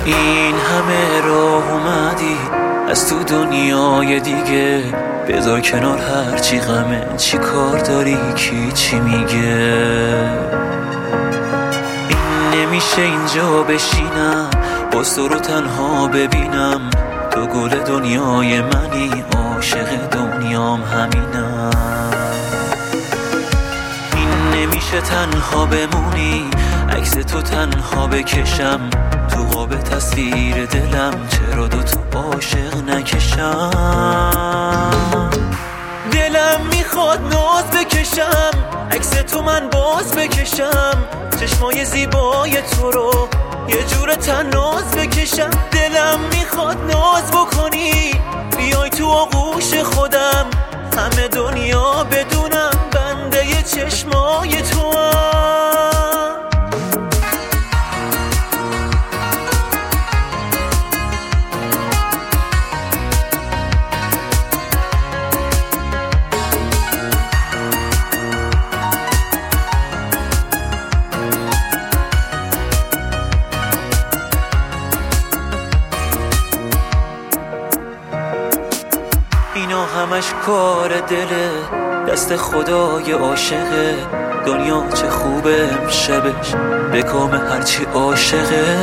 این همه راه اومدی از تو دنیای دیگه، بذار کنار هرچی غمه، چی کار داری کی چی میگه. این نمیشه اینجا بشینم باز تو رو تنها ببینم، تو گل دنیای منی، عاشق دنیام همینم. این نمیشه تنها بمونی، عکس تو تنها بکشم، تو قاب تصویر دلم چرا دوتا عاشق نکشم. دلم میخواد ناز بکشم، عکس تو من باز بکشم، چشمای زیبای تو رو یه جور تناز بکشم. دلم میخواد ناز بکنی، بیای تو آغوش خودم، همه دنیا بدونم بنده ی چشمای تو هم. اینا همش کار دله، دست خدای عاشقه، دنیا چه خوبه امشبش به کام هرچی عاشقه.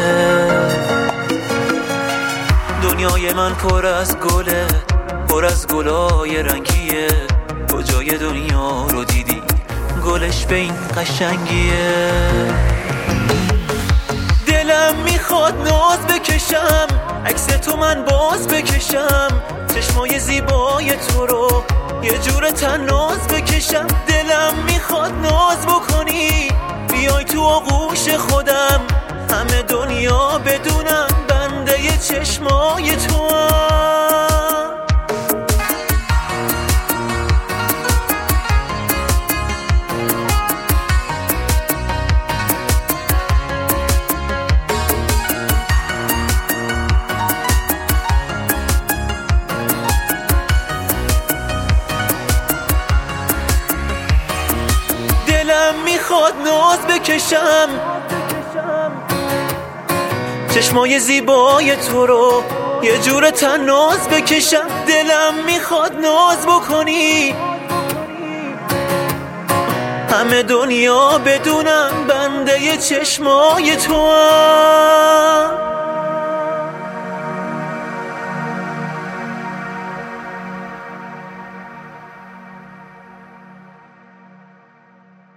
دنیای من پر از گله، پر از گلای رنگیه، کجای دنیا رو دیدی گلش به این قشنگیه. دلم میخواد ناز بکشم، عکس تو من باز بکشم، چشمای زیبای تو رو یه جور تناز بکشم. دلم میخواد ناز بکنی، بیای تو آغوش خودم، همه دنیا بدونم بنده ی چشمای تو هم. دلم میخواد ناز بکشم، چشمای زیبای تو رو یه جور تناز بکشم. دلم میخواد ناز بکنی، همه دنیا بدونم بنده ی چشمای تو هم.